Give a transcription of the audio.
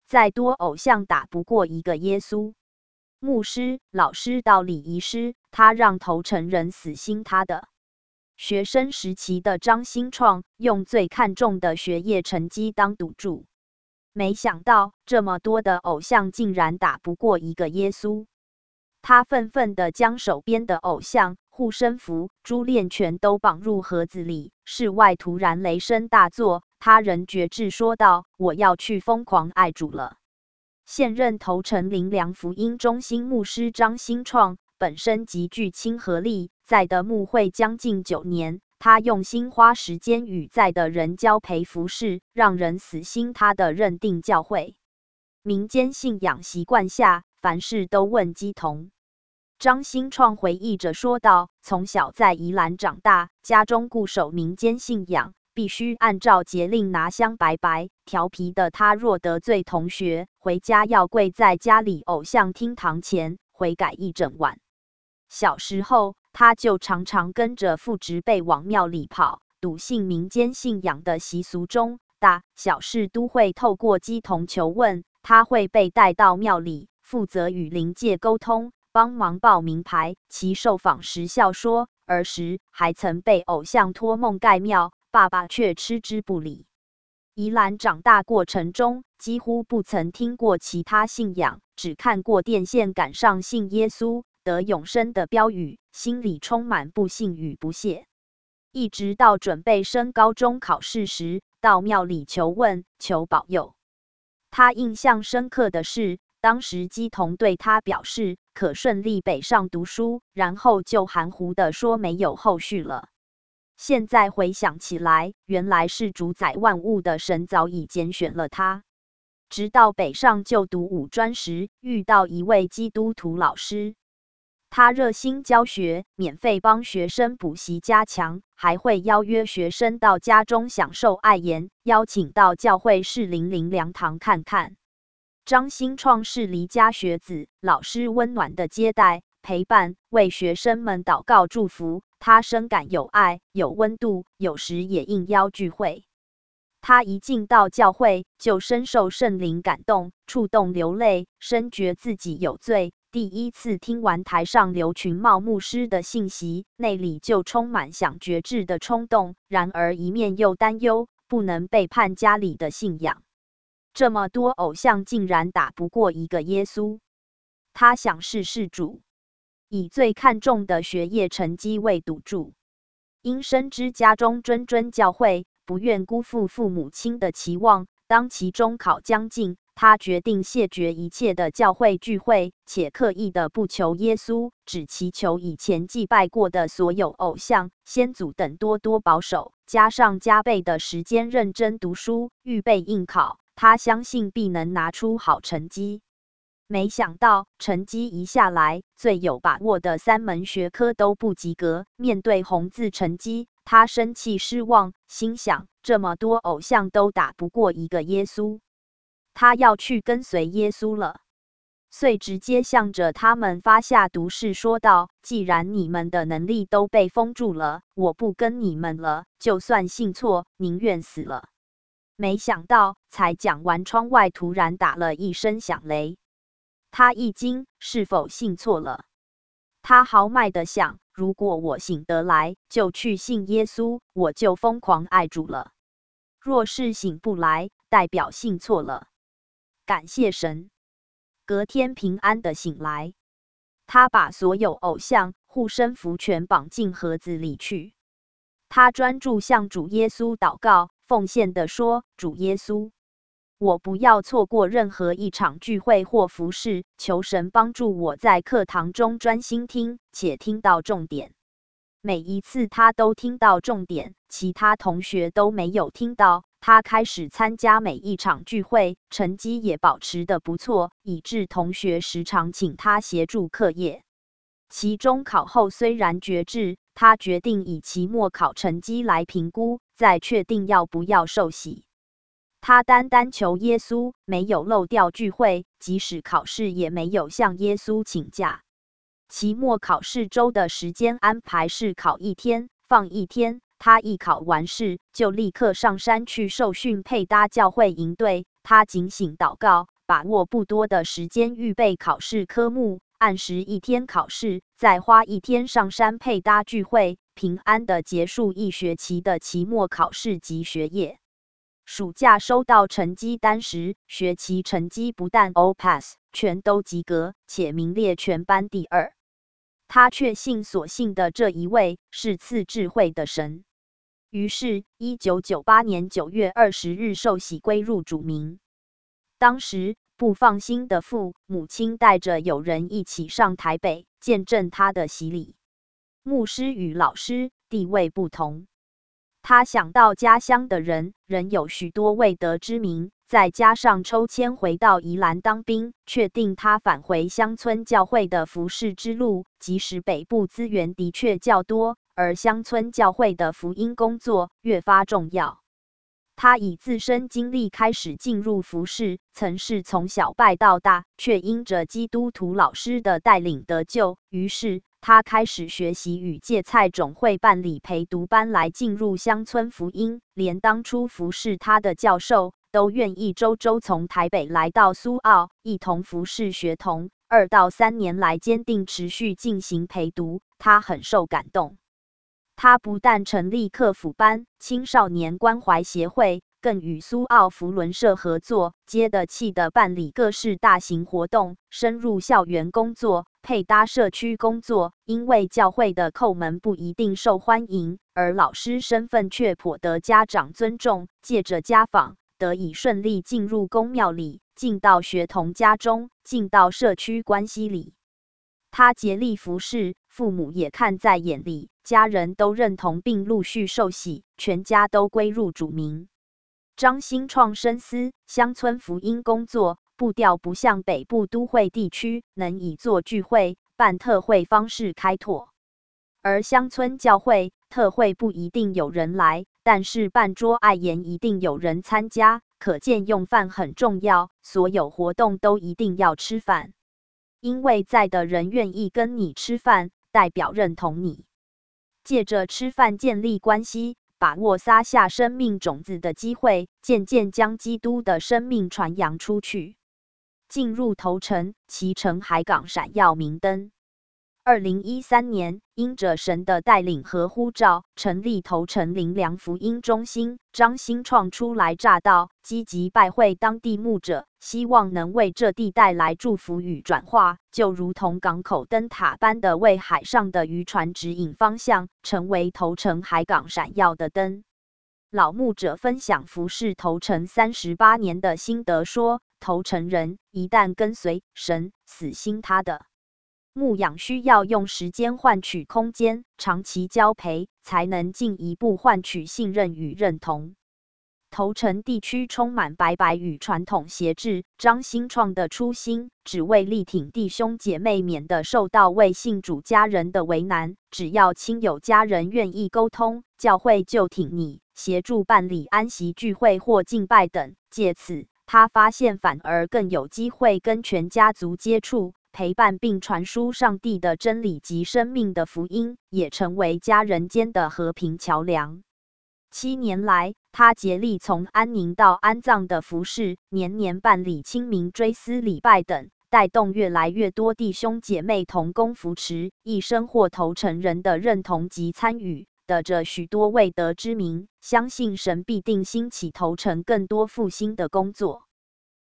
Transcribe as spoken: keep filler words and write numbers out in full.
再多偶像打不过一个耶稣。牧师、老师到礼仪师，他让头城人死心塌的。学生时期的张新创用最看重的学业成绩当赌注，没想到这么多的偶像竟然打不过一个耶稣。他愤愤地将手边的偶像、护身符、珠链全都绑入盒子里。室外突然雷声大作，他人觉志说道：“我要去疯狂爱主了。”现任头城灵粮福音中心牧师张新创本身极具亲和力，在的牧会将近九年，他用心花时间与在的人交陪服侍，让人死心塌地认定教会。民间信仰习惯下，凡事都问基同。张新创回忆着说道：“从小在宜兰长大，家中固守民间信仰，必须按照节令拿香拜拜。调皮的他若得罪同学，回家要跪在家里偶像厅堂前悔改一整晚。小时候，他就常常跟着父执辈往庙里跑，笃信民间信仰的习俗中，大小事都会透过乩童求问。他会被带到庙里，负责与灵界沟通，帮忙报名牌。其受访时笑说，儿时还曾被偶像托梦盖庙，爸爸却嗤之不理。宜兰长大过程中，几乎不曾听过其他信仰，只看过电线杆上信耶稣得永生的标语，心里充满不信与不屑。一直到准备升高中考试时，到庙里求问，求保佑。他印象深刻的是，当时乩童对他表示可顺利北上读书，然后就含糊地说没有后续了。现在回想起来，原来是主宰万物的神早已拣选了他。直到北上就读五专时，遇到一位基督徒老师，他热心教学，免费帮学生补习加强，还会邀约学生到家中享受爱言，邀请到教会士林灵粮堂看看。张新创是离家学子，老师温暖的接待、陪伴，为学生们祷告祝福，他深感有爱、有温度，有时也应邀聚会。他一进到教会，就深受圣灵感动，触动流泪，深觉自己有罪。第一次听完台上刘群茂牧师的信息，内里就充满想决志的冲动，然而一面又担忧，不能背叛家里的信仰。这么多偶像竟然打不过一个耶稣，他想试试主，以最看重的学业成绩为赌注。因深知家中谆谆教诲，不愿辜负父母亲的期望，当期中考将近，他决定谢绝一切的教会聚会，且刻意的不求耶稣，只祈求以前祭拜过的所有偶像、先祖等多多保守，加上加倍的时间认真读书，预备应考，他相信必能拿出好成绩。没想到成绩一下来，最有把握的三门学科都不及格。面对红字成绩，他生气失望，心想这么多偶像都打不过一个耶稣，他要去跟随耶稣了。遂直接向着他们发下毒誓，说道：既然你们的能力都被封住了，我不跟你们了，就算信错，宁愿死了。没想到才讲完，窗外突然打了一声响雷。他一惊，是否信错了？他豪迈地想，如果我醒得来，就去信耶稣，我就疯狂爱主了。若是醒不来，代表信错了。感谢神。隔天平安地醒来，他把所有偶像、护身符全绑进盒子里去。他专注向主耶稣祷告，奉献地说：主耶稣，我不要错过任何一场聚会或服事，求神帮助我在课堂中专心听，且听到重点。每一次他都听到重点，其他同学都没有听到。他开始参加每一场聚会，成绩也保持得不错，以致同学时常请他协助课业。期中考后虽然决志，他决定以期末考成绩来评估，再确定要不要受洗。他单单求耶稣，没有漏掉聚会，即使考试也没有向耶稣请假。期末考试周的时间安排是考一天，放一天。他一考完试，就立刻上山去受训，配搭教会营队。他警醒祷告， 把握不多的时间预备考试科目，按时一天考试，再花一天上山配搭聚会，平安地结束一学期的期末考试及学业。暑假收到成绩单时，学期成绩不但 all pass， 全都及格，且名列全班第二。他确信所信的这一位是赐智慧的神。于是，一九九八年九月二十日受洗归入主名。当时不放心的父母亲带着友人一起上台北，见证他的洗礼。牧师与老师地位不同。他想到家乡的人仍有许多未得之名，再加上抽签回到宜兰当兵，确定他返回乡村教会的服事之路。即使北部资源的确较多，而乡村教会的福音工作越发重要。他以自身经历开始进入服事，曾是从小拜到大，却因着基督徒老师的带领得救。于是他开始学习与芥菜种会办理陪读班来进入乡村福音，连当初服事他的教授都愿意周周从台北来到苏澳，一同服事学童。二到三年来坚定持续进行陪读，他很受感动。他不但成立客辅班、青少年关怀协会，更与苏澳福伦社合作，接地气地办理各式大型活动，深入校园工作，配搭社区工作。因为教会的叩门不一定受欢迎，而老师身份却颇得家长尊重，借着家访，得以顺利进入公庙里，进到学童家中，进到社区关系里。他竭力服侍，父母也看在眼里，家人都认同并陆续受洗，全家都归入主名。张新创深思，乡村福音工作步调不像北部都会地区能以做聚会、办特会方式开拓，而乡村教会特会不一定有人来，但是办桌爱宴一定有人参加，可见用饭很重要，所有活动都一定要吃饭。因为在的人愿意跟你吃饭，代表认同你。借着吃饭建立关系，把握撒下生命种子的机会，渐渐将基督的生命传扬出去。进入头城，其城海港闪耀明灯。二零一三年，因着神的带领和呼召，成立头城灵粮福音中心。张新创初来乍到，积极拜会当地牧者，希望能为这地带来祝福与转化，就如同港口灯塔般的为海上的渔船指引方向，成为头城海港闪耀的灯。老牧者分享服侍头城三十八年的心得说，头城人一旦跟随神，死心塌的牧养需要用时间换取空间，长期交陪，才能进一步换取信任与认同。头城地区充满拜拜与传统协制，张新创的初心只为力挺弟兄姐妹免得受到未信主家人的为难，只要亲友家人愿意沟通，教会就挺你，协助办理安息聚会或敬拜等。借此，他发现反而更有机会跟全家族接触，陪伴并传输上帝的真理及生命的福音，也成为家人间的和平桥梁。七年来，他竭力从安宁到安葬的服事，年年办理清明追思礼拜等，带动越来越多弟兄姐妹同工扶持，一生获头城人的认同及参与，得着许多未得之名。相信神必定兴起头城更多复兴的工作。